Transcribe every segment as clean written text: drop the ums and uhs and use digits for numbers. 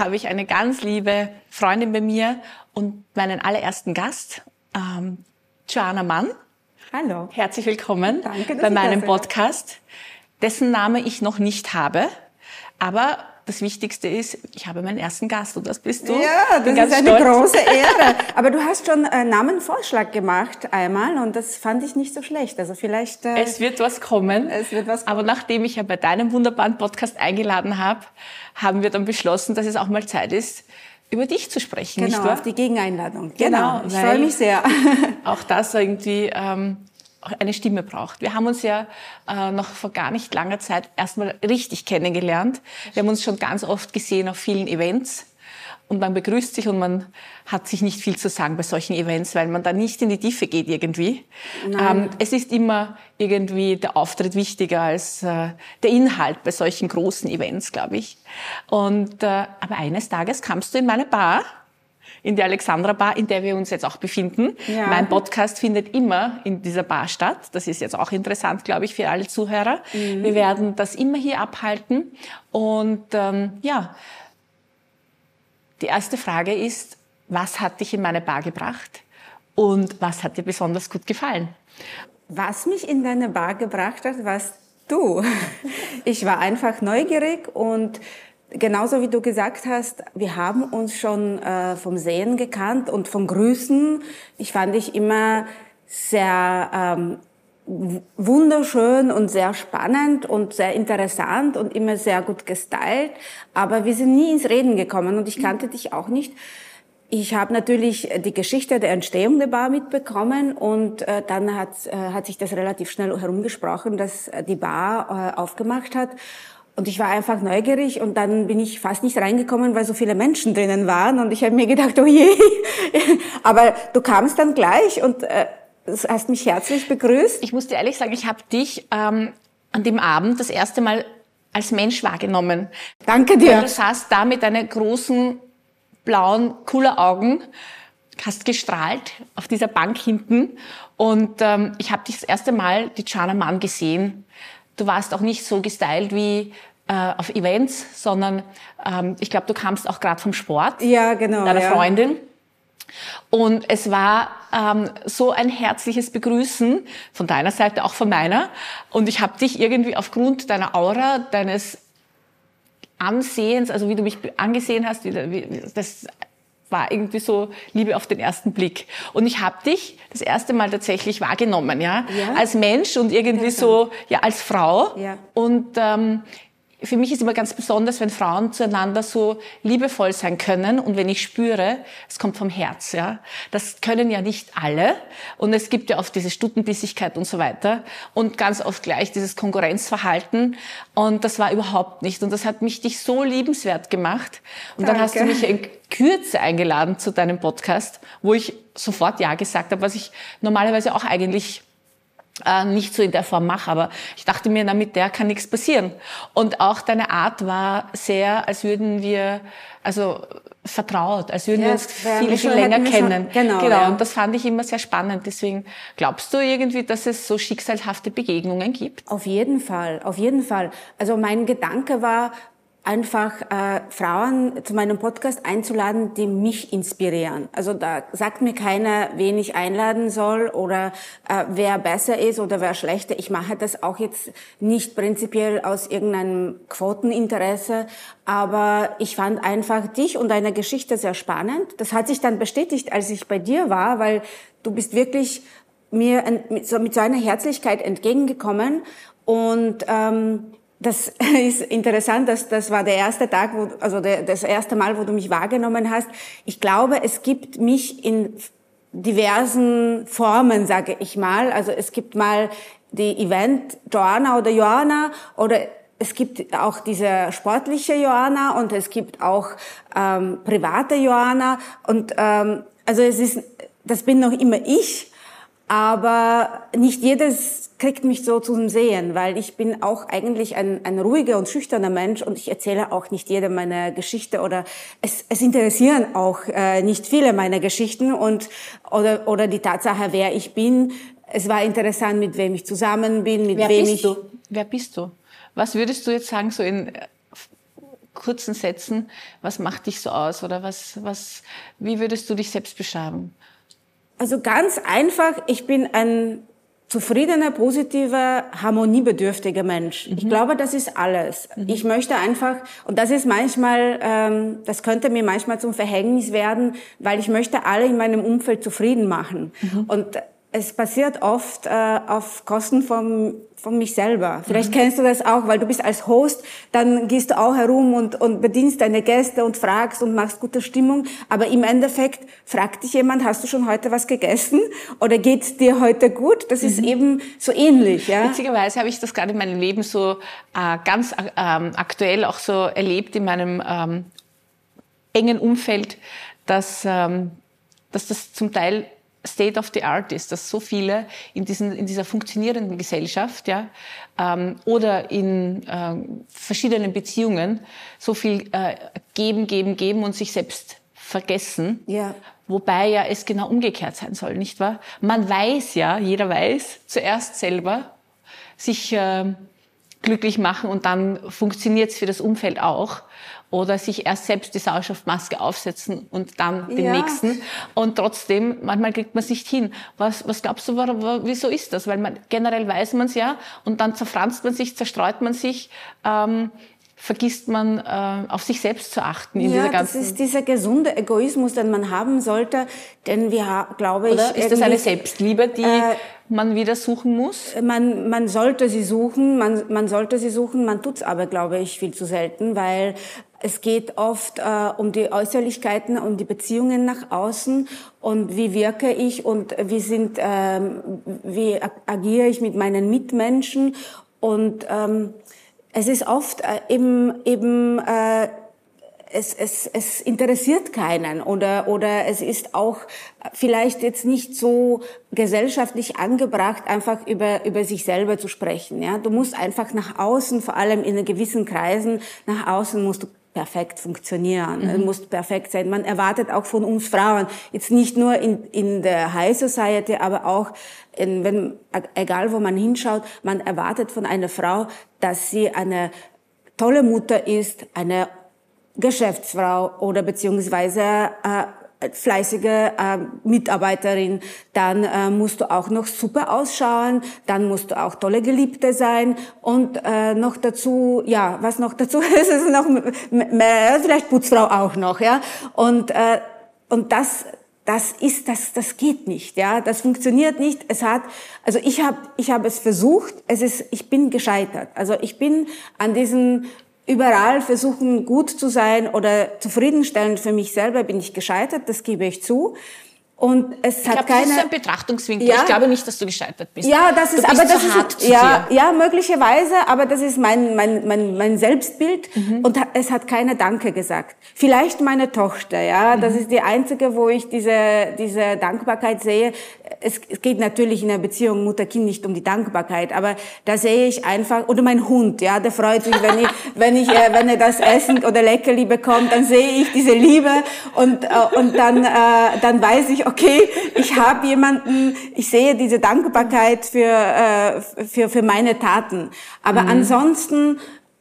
habe ich eine ganz liebe Freundin bei mir und meinen allerersten Gast, Joanna Mann. Hallo. Herzlich willkommen. Danke, bei meinem Podcast, dessen Name ich noch nicht habe. Aber das Wichtigste ist, ich habe meinen ersten Gast und das bist du. Ja, das ist eine große Ehre. Aber du hast schon einen Namenvorschlag gemacht einmal und das fand ich nicht so schlecht. Also vielleicht... Es wird was kommen. Es wird was kommen. Aber nachdem ich ja bei deinem wunderbaren Podcast eingeladen habe, haben wir dann beschlossen, dass es auch mal Zeit ist, über dich zu sprechen. Genau, nicht wahr? auf die Gegeneinladung. Genau, Ich freue mich sehr. Auch das irgendwie auch eine Stimme braucht. Wir haben uns ja noch vor gar nicht langer Zeit erstmal richtig kennengelernt. Wir haben uns schon ganz oft gesehen auf vielen Events und man begrüßt sich und man hat sich nicht viel zu sagen bei solchen Events, weil man da nicht in die Tiefe geht irgendwie. Es ist immer irgendwie der Auftritt wichtiger als der Inhalt bei solchen großen Events, glaube ich. Und aber eines Tages kamst du in meine Bar, in die Alexandra Bar, in der wir uns jetzt auch befinden. Ja. Mein Podcast findet immer in dieser Bar statt. Das ist jetzt auch interessant, glaube ich, für alle Zuhörer. Mhm. Wir werden das immer hier abhalten. Und die erste Frage ist, was hat dich in meine Bar gebracht und was hat dir besonders gut gefallen? Was mich in deine Bar gebracht hat, warst du. Ich war einfach neugierig und genauso wie du gesagt hast, wir haben uns schon vom Sehen gekannt und vom Grüßen. Ich fand dich immer sehr wunderschön und sehr spannend und sehr interessant und immer sehr gut gestylt. Aber wir sind nie ins Reden gekommen und ich kannte dich auch nicht. Ich habe natürlich die Geschichte der Entstehung der Bar mitbekommen und dann hat sich das relativ schnell herumgesprochen, dass die Bar aufgemacht hat. Und ich war einfach neugierig und dann bin ich fast nicht reingekommen, weil so viele Menschen drinnen waren und ich habe mir gedacht, oh je. Aber du kamst dann gleich und hast mich herzlich begrüßt. Ich muss dir ehrlich sagen, ich habe dich an dem Abend das erste Mal als Mensch wahrgenommen. Danke dir. Weil du saßt da mit deinen großen, blauen, coolen Augen, hast gestrahlt auf dieser Bank hinten und ich habe dich das erste Mal, die Joanna Mann, gesehen. Du warst auch nicht so gestylt wie auf Events, sondern ich glaube, du kamst auch gerade vom Sport. Ja, genau. Deiner Freundin. Und es war so ein herzliches Begrüßen von deiner Seite, auch von meiner. Und ich habe dich irgendwie aufgrund deiner Aura, deines Ansehens, also wie du mich angesehen hast, das war irgendwie so Liebe auf den ersten Blick. Und ich habe dich das erste Mal tatsächlich wahrgenommen, ja, als Mensch und irgendwie so, ja, als Frau. Ja. Und für mich ist immer ganz besonders, wenn Frauen zueinander so liebevoll sein können und wenn ich spüre, es kommt vom Herz, ja. Das können ja nicht alle und es gibt ja oft diese Stutenbissigkeit und so weiter und ganz oft gleich dieses Konkurrenzverhalten und das war überhaupt nicht und das hat dich so liebenswert gemacht und dann hast du mich in Kürze eingeladen zu deinem Podcast, wo ich sofort Ja gesagt habe, was ich normalerweise auch eigentlich nicht so in der Form mache, aber ich dachte mir, mit der kann nichts passieren. Und auch deine Art war sehr, als würden wir, also vertraut, als würden wir uns viel länger kennen. Genau. Ja. Und das fand ich immer sehr spannend. Deswegen glaubst du irgendwie, dass es so schicksalhafte Begegnungen gibt? Auf jeden Fall, auf jeden Fall. Also mein Gedanke war, einfach Frauen zu meinem Podcast einzuladen, die mich inspirieren. Also da sagt mir keiner, wen ich einladen soll oder wer besser ist oder wer schlechter. Ich mache das auch jetzt nicht prinzipiell aus irgendeinem Quoteninteresse, aber ich fand einfach dich und deine Geschichte sehr spannend. Das hat sich dann bestätigt, als ich bei dir war, weil du bist wirklich mir mit so einer Herzlichkeit entgegengekommen und das ist interessant, das war der erste Tag, das erste Mal, wo du mich wahrgenommen hast. Ich glaube, es gibt mich in diversen Formen, sage ich mal. Also es gibt mal die Event Joanna oder es gibt auch diese sportliche Joanna und es gibt auch private Joanna und also das bin noch immer ich, aber nicht jedes kriegt mich so zum Sehen, weil ich bin auch eigentlich ein ruhiger und schüchterner Mensch und ich erzähle auch nicht jedem meine Geschichte oder es interessieren auch nicht viele meine Geschichten oder die Tatsache, wer ich bin. Es war interessant, mit wem ich zusammen bin, Wer bist du? Was würdest du jetzt sagen, so in kurzen Sätzen, was macht dich so aus oder wie würdest du dich selbst beschreiben? Also ganz einfach, ich bin ein zufriedener, positiver, harmoniebedürftiger Mensch. Ich glaube, das ist alles. Ich möchte einfach, und das ist manchmal, das könnte mir manchmal zum Verhängnis werden, weil ich möchte alle in meinem Umfeld zufrieden machen. Und es passiert oft auf Kosten von mich selber. Vielleicht kennst du das auch, weil du bist als Host, dann gehst du auch herum und bedienst deine Gäste und fragst und machst gute Stimmung. Aber im Endeffekt fragt dich jemand, hast du schon heute was gegessen? Oder geht's dir heute gut? Das ist eben so ähnlich, ja. Witzigerweise habe ich das gerade in meinem Leben so ganz aktuell auch so erlebt in meinem engen Umfeld, dass das zum Teil State of the Art ist, dass so viele in dieser funktionierenden Gesellschaft, ja, oder in verschiedenen Beziehungen so viel geben und sich selbst vergessen. Ja. Wobei ja es genau umgekehrt sein soll, nicht wahr? Man weiß ja, jeder weiß, zuerst selber sich glücklich machen und dann funktioniert es für das Umfeld auch. Oder sich erst selbst die Sauerstoffmaske aufsetzen und dann den nächsten. Und trotzdem, manchmal kriegt man es nicht hin. Was glaubst du, wieso ist das? Weil generell weiß man es ja und dann zerfranst man sich, zerstreut man sich, vergisst man auf sich selbst zu achten in dieser ganzen... Das ist dieser gesunde Egoismus, den man haben sollte, denn wir, glaube ich... Oder ist das eine Selbstliebe, die man wieder suchen muss? Man sollte sie suchen, man sollte sie suchen, man tut's aber, glaube ich, viel zu selten, weil es geht oft um die Äußerlichkeiten, um die Beziehungen nach außen und wie wirke ich und wie agiere ich mit meinen Mitmenschen und es ist oft es interessiert keinen oder es ist auch vielleicht jetzt nicht so gesellschaftlich angebracht, einfach über sich selber zu sprechen. Ja, du musst einfach nach außen, vor allem in gewissen Kreisen, nach außen musst du perfekt funktionieren, musst perfekt sein. Man erwartet auch von uns Frauen, jetzt nicht nur in der High Society, aber auch egal wo man hinschaut, man erwartet von einer Frau, dass sie eine tolle Mutter ist, eine Geschäftsfrau oder beziehungsweise fleißige Mitarbeiterin, dann musst du auch noch super ausschauen, dann musst du auch tolle Geliebte sein und noch dazu, ja, was noch dazu ist, ist noch mehr, vielleicht Putzfrau auch noch, ja, und das geht nicht, ja, das funktioniert nicht. Ich habe es versucht, ich bin gescheitert. Also ich bin an diesen überall versuchen gut zu sein oder zufriedenstellend für mich selber bin ich gescheitert, das gebe ich zu. Und es hat keine. Das ist so ein Betrachtungswinkel. Ja, ich glaube nicht, dass du gescheitert bist. Ja, das ist, aber das ist, ja, möglicherweise, aber das ist mein Selbstbild und es hat keiner Danke gesagt. Vielleicht meine Tochter, ja, das ist die einzige, wo ich diese Dankbarkeit sehe. Es geht natürlich in einer Beziehung Mutter-Kind nicht um die Dankbarkeit, aber da sehe ich einfach, oder mein Hund, ja, der freut sich, wenn er das Essen oder Leckerli bekommt, dann sehe ich diese Liebe und dann weiß ich, okay, ich habe jemanden, ich sehe diese Dankbarkeit für meine Taten. Aber ansonsten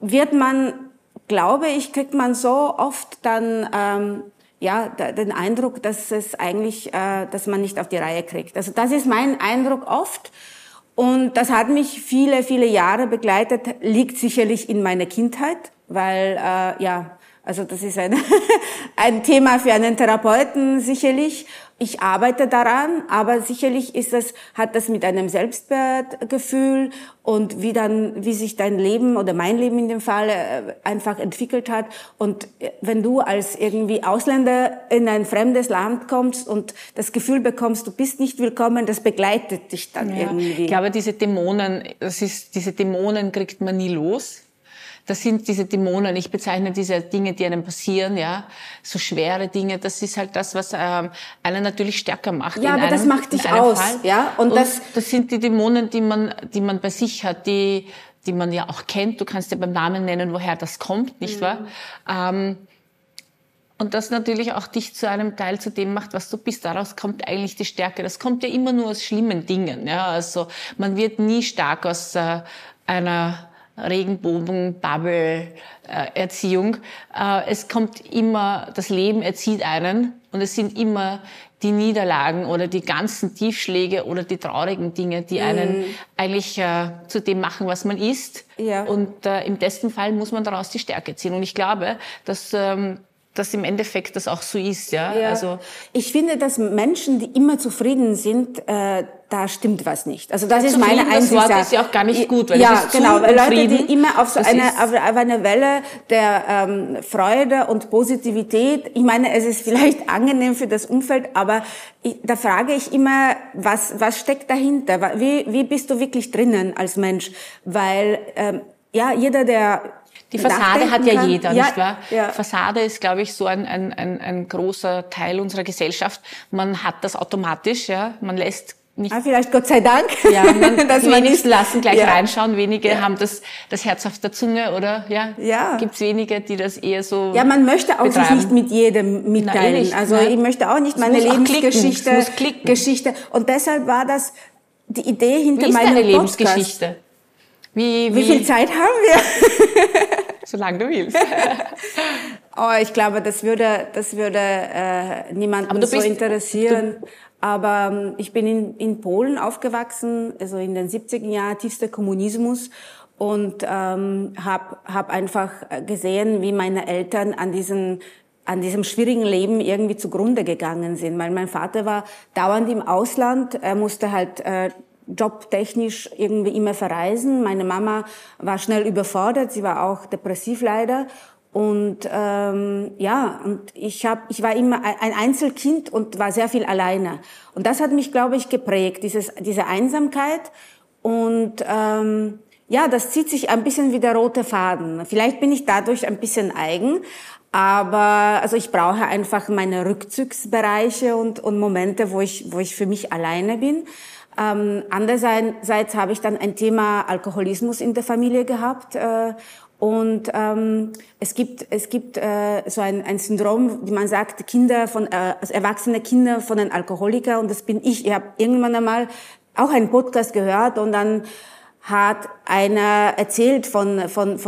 kriegt man so oft dann, den Eindruck, dass es eigentlich, dass man nicht auf die Reihe kriegt. Also das ist mein Eindruck oft. Und das hat mich viele, viele Jahre begleitet, liegt sicherlich in meiner Kindheit, weil, also das ist ein Thema für einen Therapeuten sicherlich. Ich arbeite daran, aber sicherlich hat das mit einem Selbstwertgefühl und wie sich dein Leben oder mein Leben in dem Fall einfach entwickelt hat. Und wenn du als irgendwie Ausländer in ein fremdes Land kommst und das Gefühl bekommst, du bist nicht willkommen, das begleitet dich dann irgendwie. Ich glaube, diese Dämonen kriegt man nie los. Das sind diese Dämonen, ich bezeichne diese Dinge, die einem passieren, ja, so schwere Dinge, das ist halt das, was einen natürlich stärker macht. Ja, aber das macht dich aus, Fall. Ja. Und das sind die Dämonen, die man bei sich hat, die man ja auch kennt. Du kannst ja beim Namen nennen, woher das kommt, nicht wahr? Und das natürlich auch dich zu einem Teil zu dem macht, was du bist. Daraus kommt eigentlich die Stärke. Das kommt ja immer nur aus schlimmen Dingen, ja. Also man wird nie stark aus einer Regenbogen, Bubble, Erziehung. Es kommt immer, das Leben erzieht einen und es sind immer die Niederlagen oder die ganzen Tiefschläge oder die traurigen Dinge, die einen eigentlich zu dem machen, was man ist. Ja. Und im besten Fall muss man daraus die Stärke ziehen. Und ich glaube, dass im Endeffekt das auch so ist. Ja? Also ich finde, dass Menschen, die immer zufrieden sind, da stimmt was nicht. Also das ist meine Einsicht. Das Wort ist ja auch gar nicht gut, weil ja, es ist genau, weil Leute, die immer auf eine Welle der Freude und Positivität, ich meine, es ist vielleicht angenehm für das Umfeld, aber da frage ich immer, was steckt dahinter? Wie bist du wirklich drinnen als Mensch? Weil jeder, der die Fassade hat ja jeder, nicht wahr? Ja. Fassade ist, glaube ich, so ein großer Teil unserer Gesellschaft. Man hat das automatisch, ja. Man lässt nicht. Vielleicht Gott sei Dank. Ja, wenige lassen gleich reinschauen, wenige haben das Herz auf der Zunge, oder? Ja. Gibt's wenige, die das eher so. Ja, man möchte auch sich nicht mit jedem mitteilen. Ich möchte auch nicht meine Lebensgeschichte. Und deshalb war das die Idee hinter meinem Podcast. Lebensgeschichte? Wie viel Zeit haben wir? Solange du willst. Ich glaube, das würde niemanden so interessieren. Aber ich bin in Polen aufgewachsen, also in den 70er Jahren, tiefster Kommunismus. Und hab einfach gesehen, wie meine Eltern an diesem schwierigen Leben irgendwie zugrunde gegangen sind. Weil mein Vater war dauernd im Ausland, er musste halt jobtechnisch irgendwie immer verreisen. Meine Mama war schnell überfordert, sie war auch depressiv leider. Und und ich war immer ein Einzelkind und war sehr viel alleine. Und das hat mich, glaube ich, geprägt, diese Einsamkeit. Und das zieht sich ein bisschen wie der rote Faden. Vielleicht bin ich dadurch ein bisschen eigen, aber also ich brauche einfach meine Rückzugsbereiche und Momente, wo ich für mich alleine bin. Andererseits habe ich dann ein Thema Alkoholismus in der Familie gehabt und es gibt so ein Syndrom, wie man sagt, erwachsene Kinder von den Alkoholikern, und das bin ich. Ich habe irgendwann einmal auch einen Podcast gehört und dann hat einer erzählt von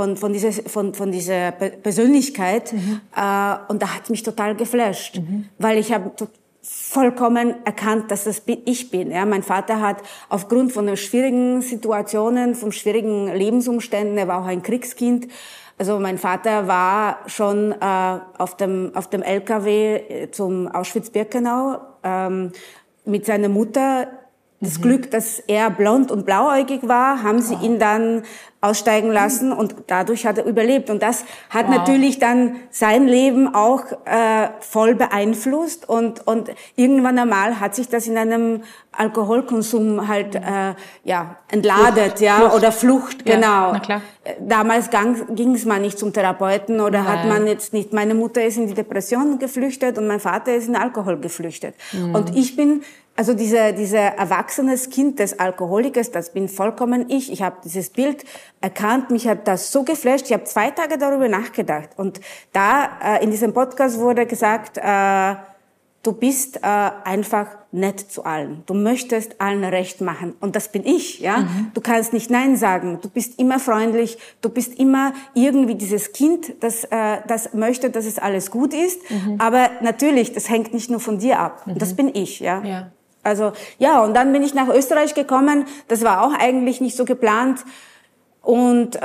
dieser Persönlichkeit und da hat mich total geflasht, weil ich habe vollkommen erkannt, dass das ich bin. Ja, mein Vater hat aufgrund von den schwierigen Situationen, von schwierigen Lebensumständen, er war auch ein Kriegskind. Also mein Vater war schon auf dem LKW zum Auschwitz-Birkenau mit seiner Mutter. Das Glück, dass er blond und blauäugig war, haben sie ihn dann aussteigen lassen und dadurch hat er überlebt. Und das hat natürlich dann sein Leben auch voll beeinflusst und irgendwann einmal hat sich das in einem Alkoholkonsum halt entladet, Flucht. Oder Flucht, genau. Na klar. Damals ging es mal nicht zum Therapeuten oder hat man jetzt nicht. Meine Mutter ist in die Depression geflüchtet und mein Vater ist in den Alkohol geflüchtet. Und ich bin also dieser erwachsenes Kind des Alkoholikers, das bin vollkommen ich. Ich habe dieses Bild erkannt, mich hat das so geflasht. Ich habe 2 Tage darüber nachgedacht. Und da in diesem Podcast wurde gesagt, du bist einfach nett zu allen. Du möchtest allen recht machen. Und das bin ich, ja. Du kannst nicht Nein sagen. Du bist immer freundlich. Du bist immer irgendwie dieses Kind, das möchte, dass es alles gut ist. Aber natürlich, das hängt nicht nur von dir ab. Und das bin ich, ja. Also, und dann bin ich nach Österreich gekommen. Das war auch eigentlich nicht so geplant. Und,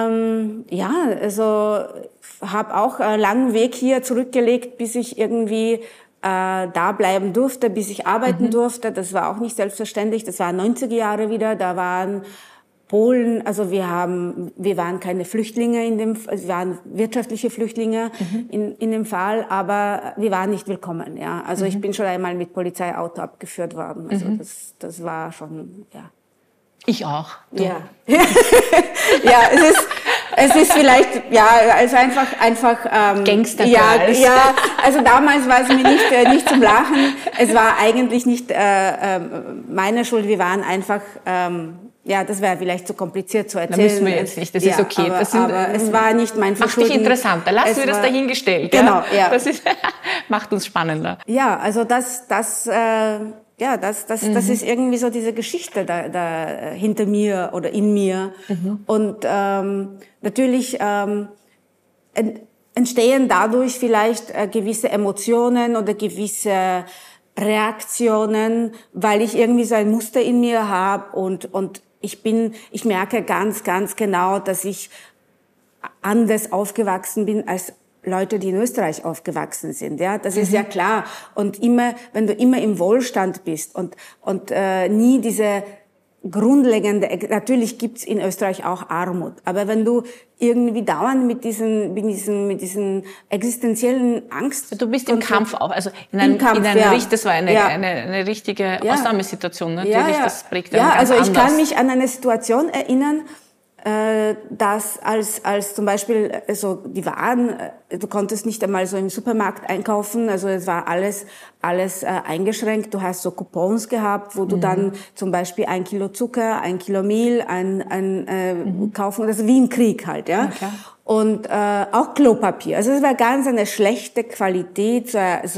also, habe auch einen langen Weg hier zurückgelegt, bis ich irgendwie da bleiben durfte, bis ich arbeiten durfte. Das war auch nicht selbstverständlich. Das waren 90er Jahre wieder. Da waren Polen, also wir waren keine Flüchtlinge wir waren wirtschaftliche Flüchtlinge in dem Fall, aber wir waren nicht willkommen, ja. Also ich bin schon einmal mit Polizeiauto abgeführt worden. Also das war schon, ja. Ich auch. Du. Ja. Ja, es ist vielleicht, also einfach Gangster. Ja, also damals war es mir nicht zum Lachen. Es war eigentlich nicht meine Schuld. Wir waren einfach Ja, das wäre vielleicht zu kompliziert zu erzählen. Da müssen wir jetzt nicht, das ist okay. Aber es war nicht mein Verschulden. Macht dich interessanter, lassen wir das dahingestellt. Genau, ja. Das macht uns spannender. Ja, also das ist irgendwie so diese Geschichte da hinter mir oder in mir. Und natürlich entstehen dadurch vielleicht gewisse Emotionen oder gewisse Reaktionen, weil ich irgendwie so ein Muster in mir habe und ich merke ganz, ganz genau, dass ich anders aufgewachsen bin als Leute, die in Österreich aufgewachsen sind, ja, das ist ja klar. Und wenn du immer im Wohlstand bist und nie diese grundlegende, natürlich gibt's in Österreich auch Armut, aber wenn du irgendwie dauernd mit diesen existenziellen Angst. Du bist im Kampf auch, also das war eine richtige Ausnahmesituation, natürlich, das prägt einen ganz also ich anders. kann mich an eine Situation erinnern, dass als zum Beispiel so die Waren, du konntest nicht einmal so im Supermarkt einkaufen, also es war alles eingeschränkt. Du hast so Coupons gehabt, wo du dann zum Beispiel 1 Kilo Zucker, 1 Kilo Mehl kaufen, also wie im Krieg halt, ja. Okay. Und auch Klopapier. Also es war ganz eine schlechte Qualität.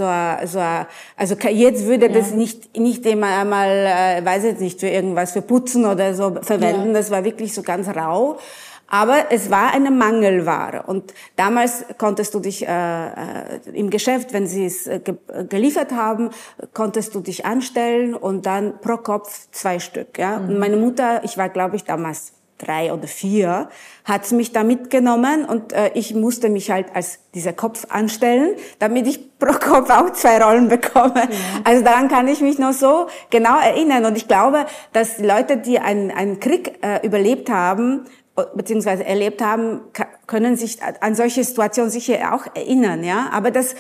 Also jetzt würde das nicht immer einmal, weiß ich nicht, für irgendwas, für Putzen oder so verwenden. Ja. Das war wirklich so ganz rau. Aber es war eine Mangelware. Und damals konntest du dich im Geschäft, wenn sie es geliefert haben, konntest du dich anstellen und dann pro Kopf 2 Stück. Ja. Und meine Mutter, ich war glaube ich damals 3 oder 4, hat's mich da mitgenommen und ich musste mich halt als dieser Kopf anstellen, damit ich pro Kopf auch 2 Rollen bekomme. Ja. Also daran kann ich mich noch so genau erinnern. Und ich glaube, dass die Leute, die einen Krieg überlebt haben, beziehungsweise erlebt haben, können sich an solche Situationen sicher auch erinnern. Ja, aber das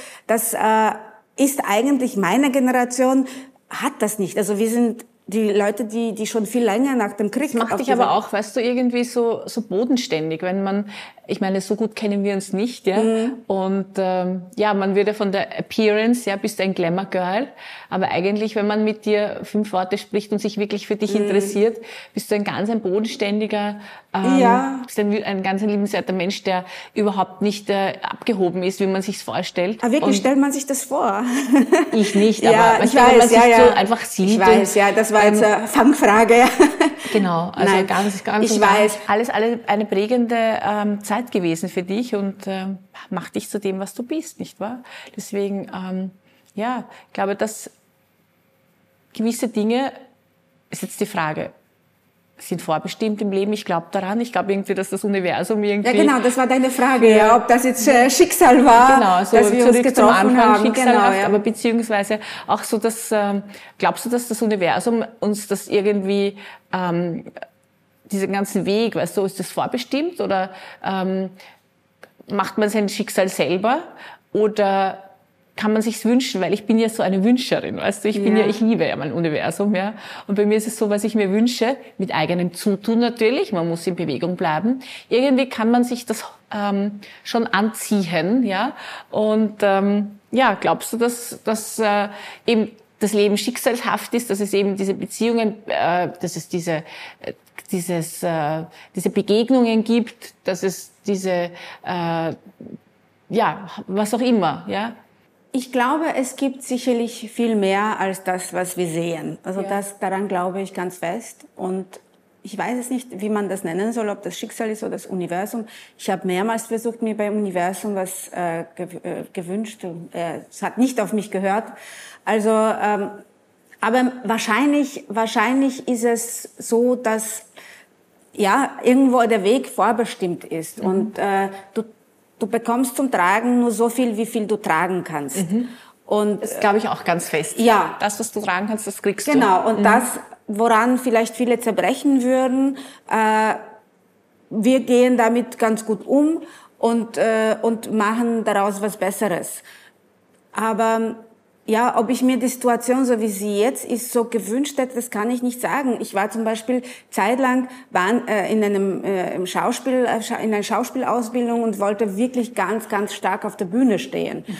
ist eigentlich meine Generation hat das nicht. Also wir sind die Leute, die schon viel länger nach dem Krieg... Das macht dich aber auch, weißt du, irgendwie so bodenständig, wenn man, ich meine, so gut kennen wir uns nicht, ja, und man würde von der Appearance, ja, bist du ein Glamour-Girl, aber eigentlich, wenn man mit dir 5 Worte spricht und sich wirklich für dich interessiert, bist du ein bodenständiger, bist ein ganz liebenswerter Mensch, der überhaupt nicht abgehoben ist, wie man sich's vorstellt. Aber wirklich, stellt man sich das vor? Ich nicht, aber ich weiß, wenn man sich so einfach sieht. Ich weiß, ja, das war jetzt eine Fangfrage, ja. Genau, also Nein, ganz ich weiß. Alles eine prägende Zeit gewesen für dich und macht dich zu dem, was du bist, nicht wahr? Deswegen, ich glaube, dass gewisse Dinge, ist jetzt die Frage, sind vorbestimmt im Leben. Ich glaube daran. Ich glaube irgendwie, dass das Universum irgendwie... Ja, genau, das war deine Frage, ja, ob das jetzt Schicksal war, genau, so dass wir uns zurück zum Anfang haben. schicksalhaft, Genau, ja. aber beziehungsweise auch so, dass... glaubst du, dass das Universum uns das irgendwie... diesen ganzen Weg, weißt du, ist das vorbestimmt oder macht man sein Schicksal selber oder kann man sich's wünschen, weil ich bin ja so eine Wünscherin, weißt du, ich liebe ja mein Universum, ja, und bei mir ist es so, was ich mir wünsche, mit eigenem Zutun natürlich, man muss in Bewegung bleiben, irgendwie kann man sich das schon anziehen, ja, und glaubst du, dass eben das Leben schicksalshaft ist, dass es eben diese Beziehungen, dass es diese Begegnungen gibt, dass es diese, was auch immer, ja. Ich glaube, es gibt sicherlich viel mehr als das, was wir sehen. Also daran glaube ich ganz fest. Und ich weiß es nicht, wie man das nennen soll, ob das Schicksal ist oder das Universum. Ich habe mehrmals versucht, mir beim Universum was gewünscht. Es hat nicht auf mich gehört. Also, aber wahrscheinlich ist es so, dass irgendwo der Weg vorbestimmt ist und du bekommst zum Tragen nur so viel, wie viel du tragen kannst. Und das glaube ich auch ganz fest. Ja. Das, was du tragen kannst, das kriegst du. Genau. Und das, woran vielleicht viele zerbrechen würden, wir gehen damit ganz gut um und machen daraus was Besseres. Aber ob ich mir die Situation, so wie sie jetzt ist, so gewünscht hätte, das kann ich nicht sagen. Ich war zum Beispiel zeitlang in einer Schauspielausbildung und wollte wirklich ganz, ganz stark auf der Bühne stehen.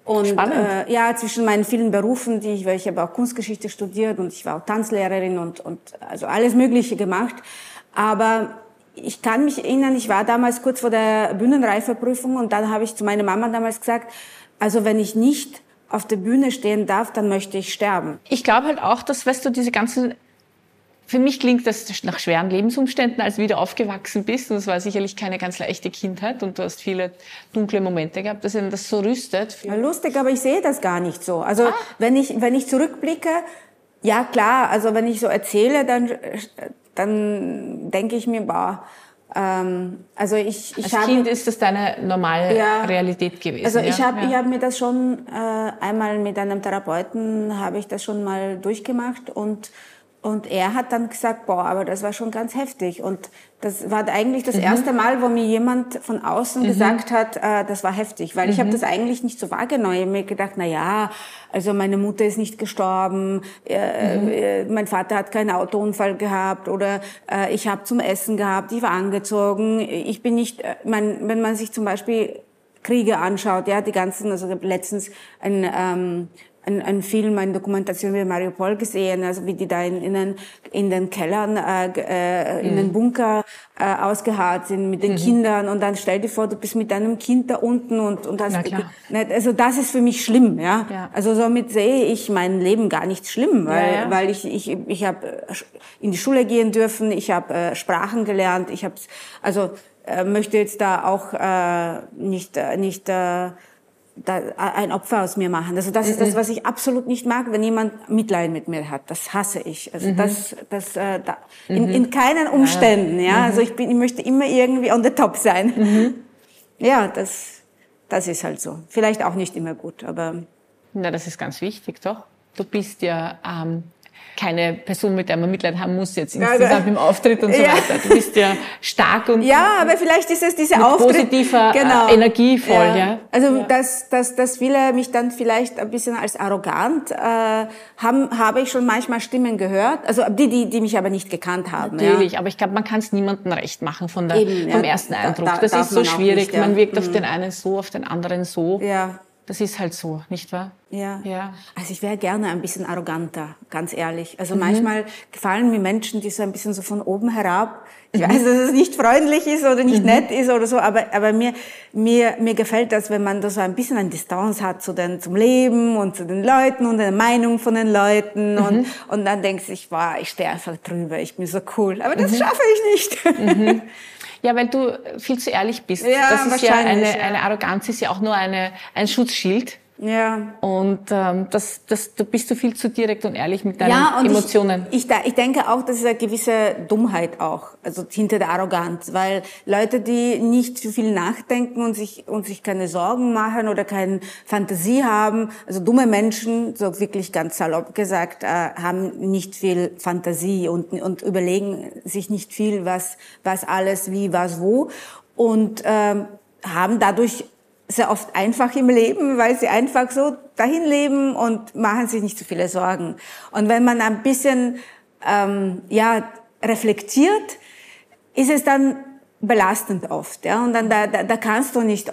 Und spannend. ja, zwischen meinen vielen Berufen, weil ich habe auch Kunstgeschichte studiert und ich war auch Tanzlehrerin und also alles Mögliche gemacht. Aber ich kann mich erinnern, ich war damals kurz vor der Bühnenreifeprüfung und dann habe ich zu meiner Mama damals gesagt, also wenn ich nicht auf der Bühne stehen darf, dann möchte ich sterben. Ich glaube halt auch, dass, weißt du, diese ganzen, für mich klingt das nach schweren Lebensumständen, als du wieder aufgewachsen bist. Und es war sicherlich keine ganz leichte Kindheit und du hast viele dunkle Momente gehabt, dass einem das so rüstet. Ja, lustig, aber ich sehe das gar nicht so. Also wenn ich zurückblicke, ja klar, also wenn ich so erzähle, dann denke ich mir, also ich als habe... Kind ist das deine normale Realität gewesen. Also ich habe mir das schon einmal mit einem Therapeuten habe ich das schon mal durchgemacht und er hat dann gesagt, aber das war schon ganz heftig. Und das war eigentlich das erste Mal, wo mir jemand von außen gesagt hat, das war heftig. Weil ich habe das eigentlich nicht so wahrgenommen. Ich habe mir gedacht, also meine Mutter ist nicht gestorben, mein Vater hat keinen Autounfall gehabt oder ich habe zum Essen gehabt, ich war angezogen. Ich bin nicht, wenn man sich zum Beispiel Kriege anschaut, die ganzen, also ich habe letztens ein Film, eine Dokumentation über Mariupol gesehen, also wie die da in den Kellern, in den Bunker ausgeharrt sind mit den Kindern und dann stell dir vor, du bist mit deinem Kind da unten und hast, also das ist für mich schlimm, ja. Also somit sehe ich mein Leben gar nicht schlimm, weil ich habe in die Schule gehen dürfen, ich habe Sprachen gelernt, möchte jetzt da auch nicht ein Opfer aus mir machen. Also das ist das, was ich absolut nicht mag, wenn jemand Mitleid mit mir hat. Das hasse ich. Also in keinen Umständen, ja. Also ich möchte immer irgendwie on the top sein. Ja, das ist halt so. Vielleicht auch nicht immer gut, aber... Na, das ist ganz wichtig, doch. Du bist ja keine Person, mit der man Mitleid haben muss jetzt insgesamt im Auftritt und so weiter. Du bist ja stark und aber vielleicht ist es diese positiver, energievoll, ja. Also dass viele mich dann vielleicht ein bisschen als arrogant habe ich schon manchmal Stimmen gehört. Also die mich aber nicht gekannt haben. Natürlich, aber ich glaube, man kann es niemandem recht machen vom ersten Eindruck. Das ist so schwierig. Nicht, man wirkt auf den einen so, auf den anderen so. Ja. Das ist halt so, nicht wahr? Ja. Also ich wäre gerne ein bisschen arroganter, ganz ehrlich. Also manchmal gefallen mir Menschen, die so ein bisschen so von oben herab. Ich weiß, dass es nicht freundlich ist oder nicht nett ist oder so, aber mir gefällt das, wenn man da so ein bisschen eine Distanz hat zum Leben und zu den Leuten und der Meinung von den Leuten und dann denkst du, ich stehe einfach drüber, ich bin so cool. Aber das schaffe ich nicht. Ja, weil du viel zu ehrlich bist. Ja, das ist ja eine Arroganz ist ja auch nur ein Schutzschild. Ja. Und da bist du viel zu direkt und ehrlich mit deinen Emotionen. Ich denke auch, das ist eine gewisse Dummheit auch, also hinter der Arroganz, weil Leute, die nicht zu viel nachdenken und sich keine Sorgen machen oder keine Fantasie haben, also dumme Menschen, so wirklich ganz salopp gesagt, haben nicht viel Fantasie und überlegen sich nicht viel, was alles, wie, was, wo und haben dadurch sehr oft einfach im Leben, weil sie einfach so dahin leben und machen sich nicht so viele Sorgen. Und wenn man ein bisschen reflektiert, ist es dann belastend oft, ja. Und dann da kannst du nicht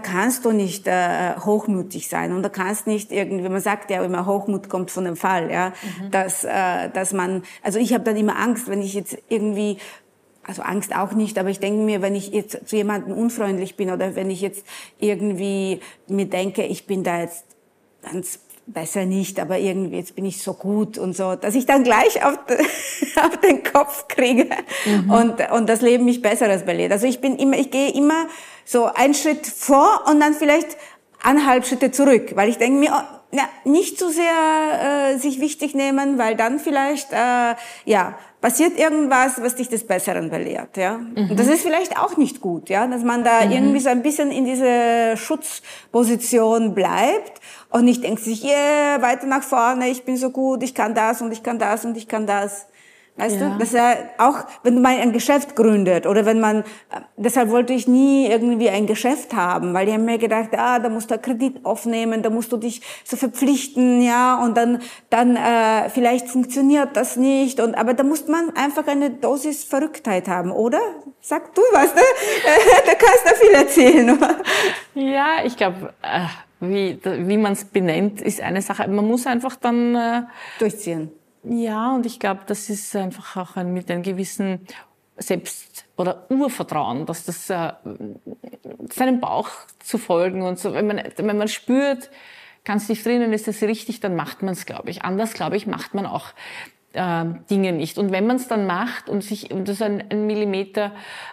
hochmütig sein und da kannst nicht irgendwie, man sagt ja immer, Hochmut kommt von dem Fall, ja, dass man, also ich habe dann immer Angst, wenn ich jetzt irgendwie, also Angst auch nicht, aber ich denke mir, wenn ich jetzt zu jemandem unfreundlich bin oder wenn ich jetzt irgendwie mir denke, ich bin da jetzt ganz besser nicht, aber irgendwie jetzt bin ich so gut und so, dass ich dann gleich auf den Kopf kriege und das Leben mich Besseres belehrt. Also ich gehe immer so einen Schritt vor und dann vielleicht 1,5 Schritte zurück, weil ich denke mir, nicht zu sehr sich wichtig nehmen, weil dann vielleicht passiert irgendwas, was dich des Besseren belehrt, ja. Und das ist vielleicht auch nicht gut, ja, dass man da irgendwie so ein bisschen in diese Schutzposition bleibt und nicht denkt sich, weiter nach vorne, ich bin so gut, ich kann das und ich kann das und ich kann das. Weißt du? Das ist ja auch, wenn man ein Geschäft gründet oder wenn man, deshalb wollte ich nie irgendwie ein Geschäft haben, weil die haben mir gedacht, da musst du Kredit aufnehmen, da musst du dich so verpflichten, ja, und dann vielleicht funktioniert das nicht aber da muss man einfach eine Dosis Verrücktheit haben, oder? Sag du was, ne? Da kannst du viel erzählen, oder? Ja, ich glaube, wie man es benennt, ist eine Sache. Man muss einfach dann durchziehen. Ja, und ich glaube, das ist einfach auch mit einem gewissen Selbst- oder Urvertrauen, dass das seinem Bauch zu folgen und so. Wenn man spürt, ganz tief drinnen ist das richtig, dann macht man es, glaube ich. Anders, glaube ich, macht man auch Dinge nicht. Und wenn man es dann macht und das ein Millimeter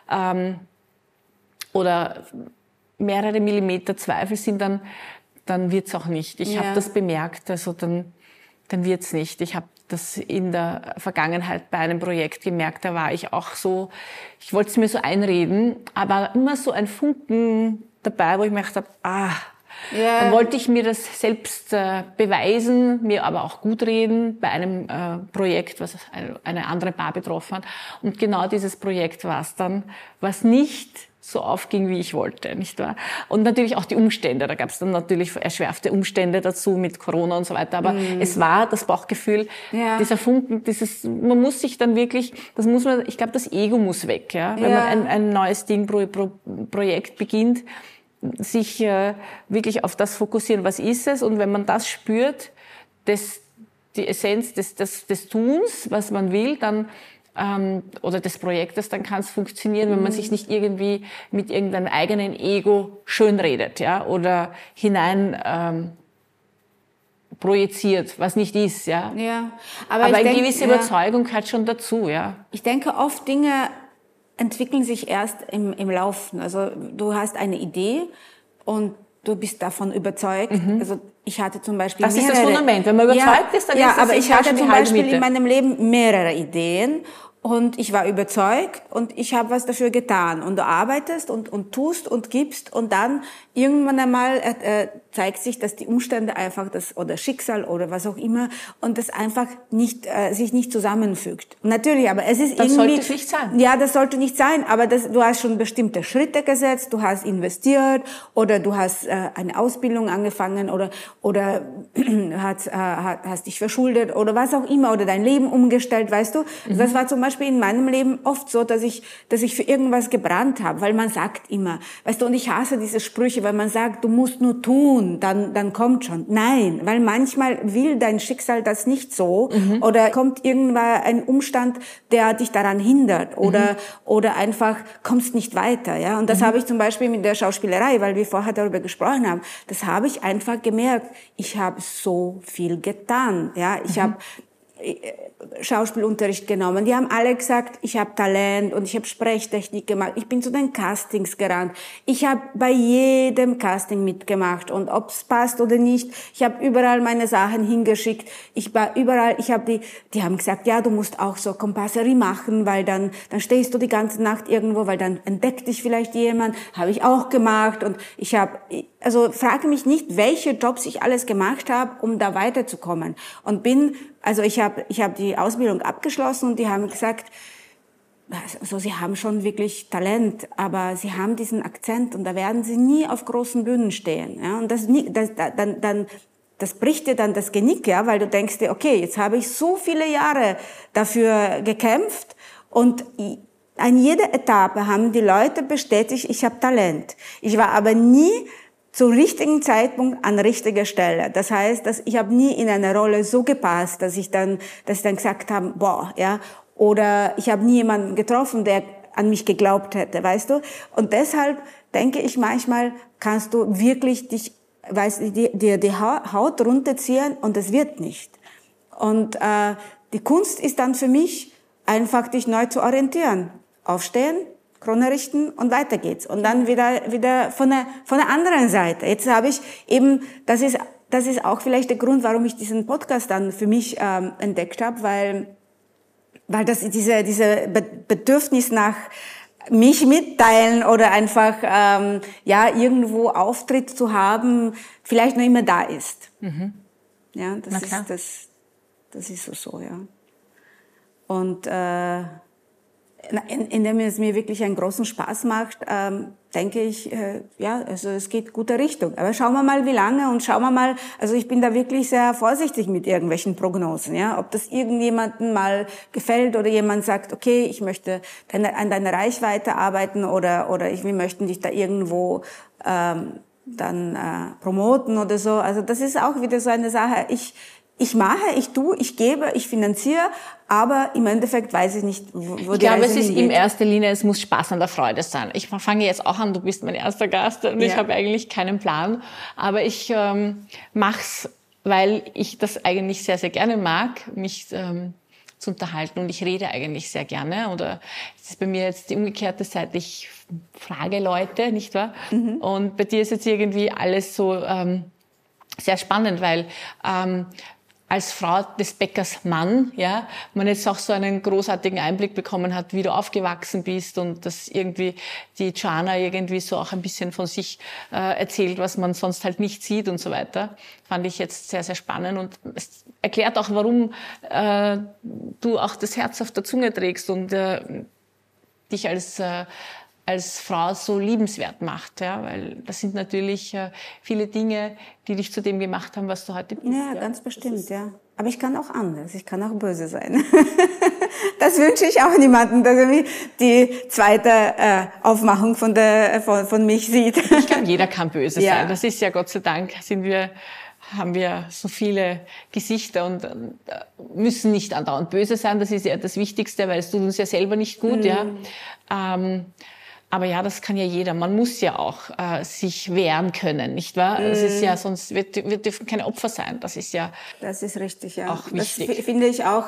oder mehrere Millimeter Zweifel sind, dann wird's auch nicht. Ich habe das bemerkt, also dann wird's nicht. Ich habe das in der Vergangenheit bei einem Projekt gemerkt, da war ich auch so, ich wollte es mir so einreden, aber immer so ein Funken dabei, wo ich mir gedacht habe, dann wollte ich mir das selbst beweisen, mir aber auch gut reden bei einem Projekt, was eine andere Paar betroffen hat. Und genau dieses Projekt war es dann, was nicht so aufging, wie ich wollte, nicht wahr? Und natürlich auch die Umstände. Da gab es dann natürlich erschwerfte Umstände dazu mit Corona und so weiter. Aber es war das Bauchgefühl, dieser Funken, man muss sich dann wirklich, ich glaube, das Ego muss weg, ja? Wenn man ein neues Ding, Projekt beginnt, sich wirklich auf das fokussieren, was ist es? Und wenn man das spürt, die Essenz des Tuns, was man will, dann oder des Projektes, dann kann es funktionieren, wenn man sich nicht irgendwie mit irgendeinem eigenen Ego schönredet, ja, oder hinein projiziert, was nicht ist, ja. Ja, aber eine gewisse Überzeugung gehört schon dazu, ja. Ich denke, oft Dinge entwickeln sich erst im Laufen. Also du hast eine Idee und du bist davon überzeugt. Also ich hatte zum Beispiel Das ist das Fundament. Wenn man überzeugt ist, dann ist es aber ich hatte zum Beispiel Mitte. in meinem Leben mehrere Ideen. Und ich war überzeugt und ich habe was dafür getan. Und du arbeitest und tust und gibst und dann irgendwann einmal zeigt sich, dass die Umstände einfach oder Schicksal oder was auch immer und das einfach nicht sich nicht zusammenfügt. Und natürlich, aber es ist das irgendwie... Das sollte nicht sein. Ja, das sollte nicht sein, aber du hast schon bestimmte Schritte gesetzt, du hast investiert oder du hast eine Ausbildung angefangen oder hast dich verschuldet oder was auch immer oder dein Leben umgestellt, weißt du? Also das war zum Beispiel in meinem Leben oft so, dass ich für irgendwas gebrannt habe, weil man sagt immer, weißt du, und ich hasse diese Sprüche, weil man sagt, du musst nur tun, dann kommt schon. Nein, weil manchmal will dein Schicksal das nicht so oder kommt irgendwann ein Umstand, der dich daran hindert oder einfach kommst nicht weiter, ja. Und das habe ich zum Beispiel mit der Schauspielerei, weil wir vorher darüber gesprochen haben, das habe ich einfach gemerkt. Ich habe so viel getan, ja. Ich habe Schauspielunterricht genommen. Die haben alle gesagt, ich habe Talent und ich habe Sprechtechnik gemacht. Ich bin zu den Castings gerannt. Ich habe bei jedem Casting mitgemacht und ob es passt oder nicht, ich habe überall meine Sachen hingeschickt. Ich war überall, die haben gesagt, ja, du musst auch so Kompasserie machen, weil dann stehst du die ganze Nacht irgendwo, weil dann entdeckt dich vielleicht jemand. Habe ich auch gemacht und also frage mich nicht, welche Jobs ich alles gemacht habe, um da weiterzukommen. Und ich habe die Ausbildung abgeschlossen und die haben gesagt, also sie haben schon wirklich Talent, aber sie haben diesen Akzent und da werden sie nie auf großen Bühnen stehen. Ja? Und das bricht dir dann das Genick, ja, weil du denkst dir, okay, jetzt habe ich so viele Jahre dafür gekämpft und an jeder Etappe haben die Leute bestätigt, ich habe Talent. Ich war aber nie zum richtigen Zeitpunkt an richtiger Stelle. Das heißt, dass ich habe nie in eine Rolle so gepasst, dass ich dann gesagt habe, boah, ja, oder ich habe nie jemanden getroffen, der an mich geglaubt hätte, weißt du? Und deshalb denke ich manchmal, kannst du wirklich dir die Haut runterziehen und es wird nicht. Und die Kunst ist dann für mich einfach dich neu zu orientieren, aufstehen, Krone richten und weiter geht's. Und dann wieder von der anderen Seite. Jetzt habe ich eben, das ist auch vielleicht der Grund, warum ich diesen Podcast dann für mich entdeckt habe, weil das diese Bedürfnis nach mich mitteilen oder einfach irgendwo Auftritt zu haben, vielleicht noch immer da ist. Ja, das ist so, ja. Und indem es mir wirklich einen großen Spaß macht, denke ich, also es geht gute Richtung. Aber schauen wir mal, wie lange und schauen wir mal, also ich bin da wirklich sehr vorsichtig mit irgendwelchen Prognosen, ja, ob das irgendjemandem mal gefällt oder jemand sagt, okay, ich möchte an deiner Reichweite arbeiten oder wir möchten dich da irgendwo dann promoten oder so. Also das ist auch wieder so eine Sache. Ich mache, ich tue, ich gebe, ich finanziere, aber im Endeffekt weiß ich nicht, wo die Reise hingeht. Ich glaube, es ist in erster Linie, es muss Spaß an der Freude sein. Ich fange jetzt auch an, du bist mein erster Gast und ich habe eigentlich keinen Plan, aber ich mach's, weil ich das eigentlich sehr, sehr gerne mag, mich zu unterhalten, und ich rede eigentlich sehr gerne. Oder es ist bei mir jetzt die umgekehrte Seite, ich frage Leute, nicht wahr? Und bei dir ist jetzt irgendwie alles so sehr spannend, weil als Frau des Bäckers Mann, ja, man jetzt auch so einen großartigen Einblick bekommen hat, wie du aufgewachsen bist, und dass irgendwie die Joanna irgendwie so auch ein bisschen von sich erzählt, was man sonst halt nicht sieht und so weiter. Fand ich jetzt sehr, sehr spannend, und es erklärt auch, warum du auch das Herz auf der Zunge trägst und dich als Frau so liebenswert macht, ja, weil das sind natürlich viele Dinge, die dich zu dem gemacht haben, was du heute bist. Ja, ganz bestimmt, ja. Aber ich kann auch anders, ich kann auch böse sein. Das wünsche ich auch niemandem, dass er die zweite Aufmachung von mich sieht. Jeder kann böse sein. Das ist ja, Gott sei Dank, haben wir so viele Gesichter und müssen nicht andauernd böse sein. Das ist ja das Wichtigste, weil es tut uns ja selber nicht gut, ja. Aber ja, das kann ja jeder. Man muss ja auch sich wehren können, nicht wahr? Das ist ja, sonst wir dürfen keine Opfer sein. Das ist ja. Das ist richtig, ja. Auch wichtig. Das finde ich auch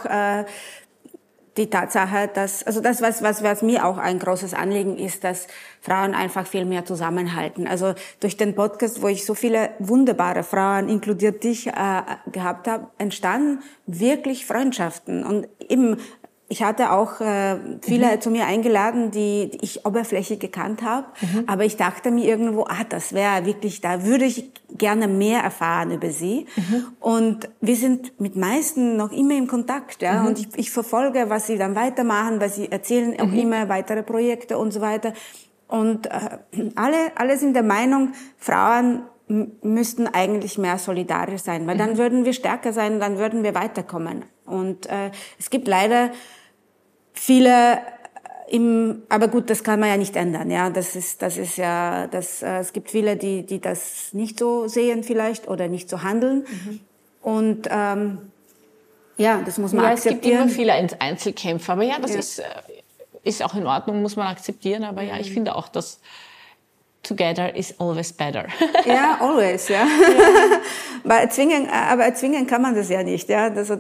die Tatsache, dass, also das, was mir auch ein großes Anliegen ist, dass Frauen einfach viel mehr zusammenhalten. Also durch den Podcast, wo ich so viele wunderbare Frauen, inkludiert dich, gehabt habe, entstanden wirklich Freundschaften. Und eben, ich hatte auch viele zu mir eingeladen, die ich oberflächlich gekannt habe. Aber ich dachte mir irgendwo, das wäre wirklich, da würde ich gerne mehr erfahren über sie. Und wir sind mit meisten noch immer im Kontakt. Ja? Und ich verfolge, was sie dann weitermachen, weil sie erzählen auch immer weitere Projekte und so weiter. Und alle sind der Meinung, Frauen müssten eigentlich mehr solidarisch sein, weil dann würden wir stärker sein, dann würden wir weiterkommen. Und es gibt leider viele aber gut, das kann man ja nicht ändern, ja. Es gibt viele, die das nicht so sehen vielleicht oder nicht so handeln. Und ja, das muss man akzeptieren. Es gibt immer viele Einzelkämpfer, aber ja, das ist auch in Ordnung, muss man akzeptieren. Aber ja, ich finde auch, dass together is always better. Ja, always, ja. Aber erzwingen kann man das ja nicht, ja. Also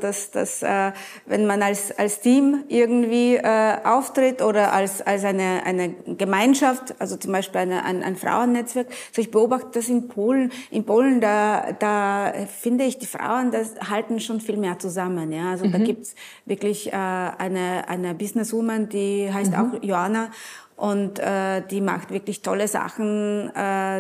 wenn man als Team irgendwie auftritt oder als eine Gemeinschaft, also zum Beispiel ein Frauennetzwerk. Also ich beobachte das in Polen. In Polen, da finde ich, die Frauen, das halten schon viel mehr zusammen, ja. Also da gibt's wirklich eine Businesswoman, die heißt auch Joanna. Und die macht wirklich tolle Sachen.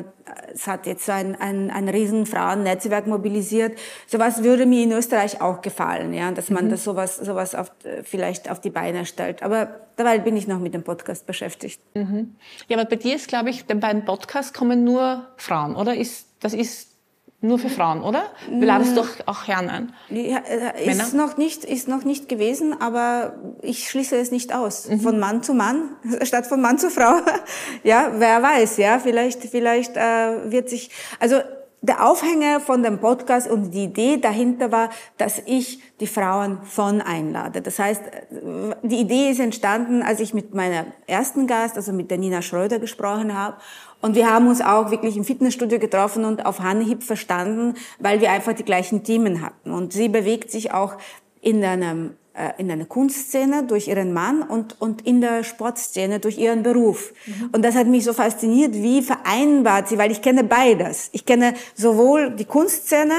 Es hat jetzt so ein riesen Frauennetzwerk mobilisiert. Sowas würde mir in Österreich auch gefallen, ja, dass man das sowas vielleicht auf die Beine stellt. Aber dabei bin ich noch mit dem Podcast beschäftigt. Ja, aber bei dir ist, glaube ich, bei den Podcasts kommen nur Frauen, oder? Das ist nur für Frauen, oder? Du ladest doch auch Herren ein. Ja, ist noch nicht gewesen, aber ich schließe es nicht aus. Von Mann zu Mann, statt von Mann zu Frau. Ja, wer weiß, ja, vielleicht wird sich, also der Aufhänger von dem Podcast und die Idee dahinter war, dass ich die Frauen einlade. Das heißt, die Idee ist entstanden, als ich mit meiner ersten Gast, also mit der Nina Schröder, gesprochen habe. Und wir haben uns auch wirklich im Fitnessstudio getroffen und auf Anhieb verstanden, weil wir einfach die gleichen Themen hatten. Und sie bewegt sich auch in einer Kunstszene durch ihren Mann und in der Sportszene durch ihren Beruf. Und das hat mich so fasziniert, wie vereinbart sie, weil ich kenne beides. Ich kenne sowohl die Kunstszene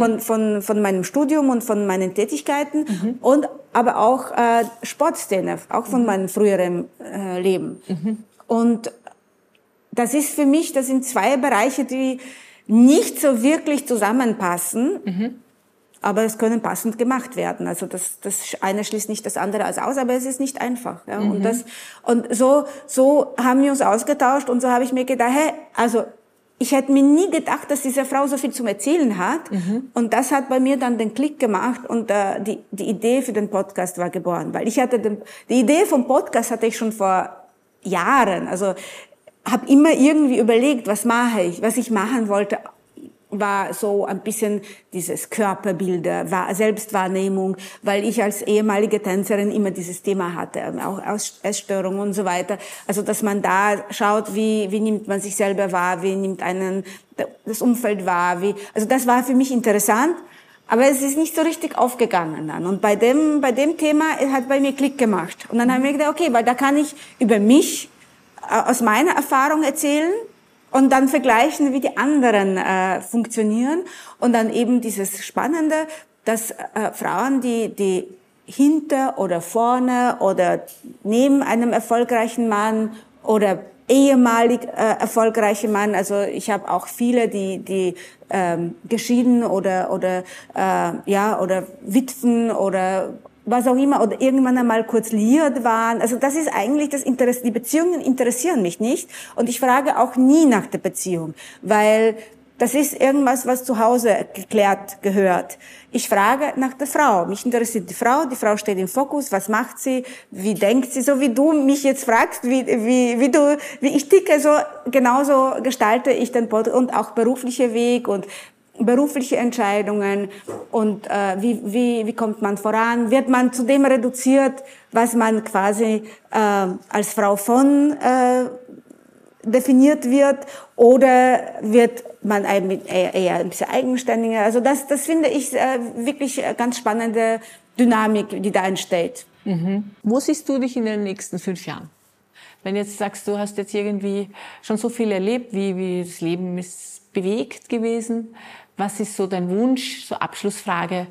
von meinem Studium und von meinen Tätigkeiten und aber auch Sportszene, auch von meinem früheren Leben. Und das sind zwei Bereiche, die nicht so wirklich zusammenpassen. Aber es können passend gemacht werden. Also das eine schließt nicht das andere aus, aber es ist nicht einfach. Ja. Und so haben wir uns ausgetauscht und so habe ich mir gedacht, also ich hätte mir nie gedacht, dass diese Frau so viel zum Erzählen hat. Und das hat bei mir dann den Klick gemacht und die Idee für den Podcast war geboren. Weil die Idee vom Podcast hatte ich schon vor Jahren. Also habe immer irgendwie überlegt, was mache ich. Was ich machen wollte, war so ein bisschen dieses Körperbilder, Selbstwahrnehmung, weil ich als ehemalige Tänzerin immer dieses Thema hatte, auch Essstörungen und so weiter. Also, dass man da schaut, wie nimmt man sich selber wahr, wie nimmt einen das Umfeld wahr, also das war für mich interessant, aber es ist nicht so richtig aufgegangen dann. Und bei dem Thema hat bei mir Klick gemacht. Und dann haben wir gedacht, okay, weil da kann ich über mich aus meiner Erfahrung erzählen und dann vergleichen, wie die anderen funktionieren. Und dann eben dieses Spannende, dass Frauen, die hinter oder vorne oder neben einem erfolgreichen Mann oder ehemalig erfolgreiche Mann, also ich habe auch viele, die geschieden oder Witwen oder was auch immer, oder irgendwann einmal kurz liiert waren. Also das ist eigentlich das Interesse. Die Beziehungen interessieren mich nicht. Und ich frage auch nie nach der Beziehung, weil das ist irgendwas, was zu Hause geklärt gehört. Ich frage nach der Frau. Mich interessiert die Frau steht im Fokus, was macht sie, wie denkt sie, so wie du mich jetzt fragst, wie ich ticke, so genauso gestalte ich den Podcast und auch beruflicher Weg und berufliche Entscheidungen und wie kommt man voran? Wird man zu dem reduziert, was man quasi als Frau von definiert wird, oder wird man eher ein bisschen eigenständiger? Also das finde ich wirklich ganz spannende Dynamik, die da entsteht. Mhm. Wo siehst du dich in den nächsten 5 Jahren? Wenn jetzt sagst, du hast jetzt irgendwie schon so viel erlebt, wie das Leben ist bewegt gewesen, was ist so dein Wunsch, so Abschlussfrage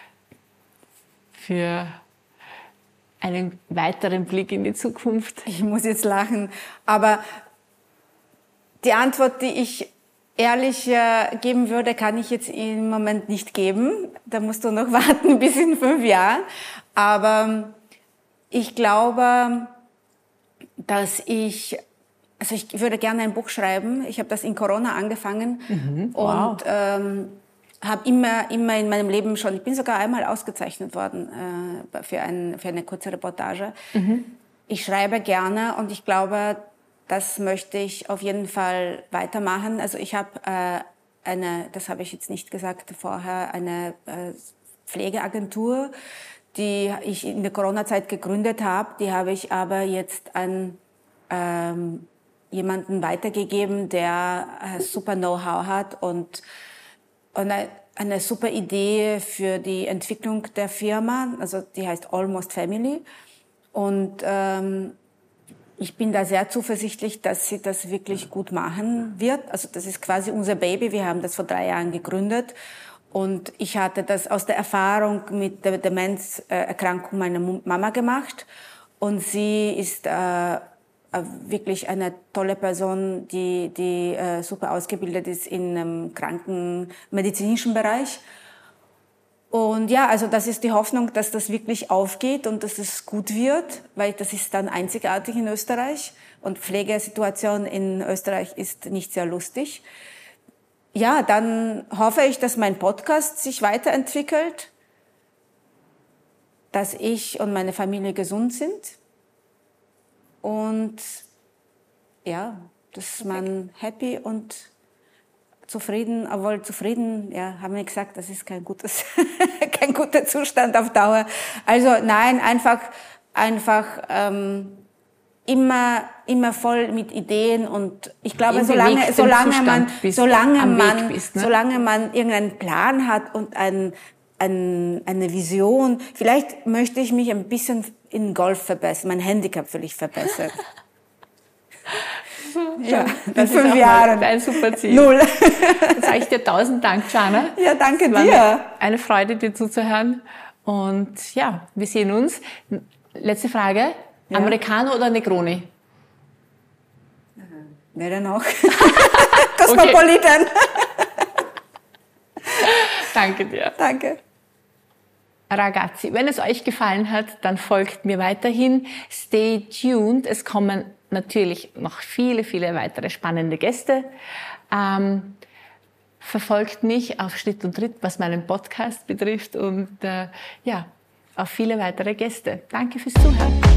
für einen weiteren Blick in die Zukunft? Ich muss jetzt lachen, aber die Antwort, die ich ehrlich geben würde, kann ich jetzt im Moment nicht geben. Da musst du noch warten bis in 5 Jahren. Aber ich glaube, dass ich würde gerne ein Buch schreiben. Ich habe das in Corona angefangen und habe immer in meinem Leben schon, ich bin sogar einmal ausgezeichnet worden für eine kurze Reportage. Ich schreibe gerne und ich glaube, das möchte ich auf jeden Fall weitermachen. Also ich habe das habe ich jetzt nicht gesagt vorher, eine Pflegeagentur, die ich in der Corona-Zeit gegründet habe. Die habe ich aber jetzt an jemanden weitergegeben, der super Know-how hat und eine super Idee für die Entwicklung der Firma. Also die heißt Almost Family. Und ich bin da sehr zuversichtlich, dass sie das wirklich gut machen wird. Also das ist quasi unser Baby. Wir haben das vor 3 Jahren gegründet. Und ich hatte das aus der Erfahrung mit der Demenzerkrankung meiner Mama gemacht. Und sie ist wirklich eine tolle Person, die super ausgebildet ist in einem krankenmedizinischen Bereich. Und ja, also das ist die Hoffnung, dass das wirklich aufgeht und dass es gut wird, weil das ist dann einzigartig in Österreich. Und Pflegesituation in Österreich ist nicht sehr lustig. Ja, dann hoffe ich, dass mein Podcast sich weiterentwickelt, dass ich und meine Familie gesund sind und ja, dass man happy und zufrieden, obwohl zufrieden, ja, haben wir gesagt, das ist kein guter Zustand auf Dauer. Also nein, einfach immer voll mit Ideen und ich glaube, solange man irgendeinen Plan hat und eine Vision, vielleicht möchte ich mich ein bisschen in Golf verbessern, mein Handicap will ich verbessern. Ja, das in 5 Jahren. Ein super Ziel. 0. Dann sage ich dir 1000 Dank, Jana. Ja, danke dir. War eine Freude, dir zuzuhören. Und ja, wir sehen uns. Letzte Frage. Ja. Americano oder Negroni? Weder noch. Cosmopolitan. Danke dir. Danke. Ragazzi, wenn es euch gefallen hat, dann folgt mir weiterhin. Stay tuned. Es kommen natürlich noch viele, viele weitere spannende Gäste. Verfolgt mich auf Schritt und Tritt, was meinen Podcast betrifft und auf viele weitere Gäste. Danke fürs Zuhören.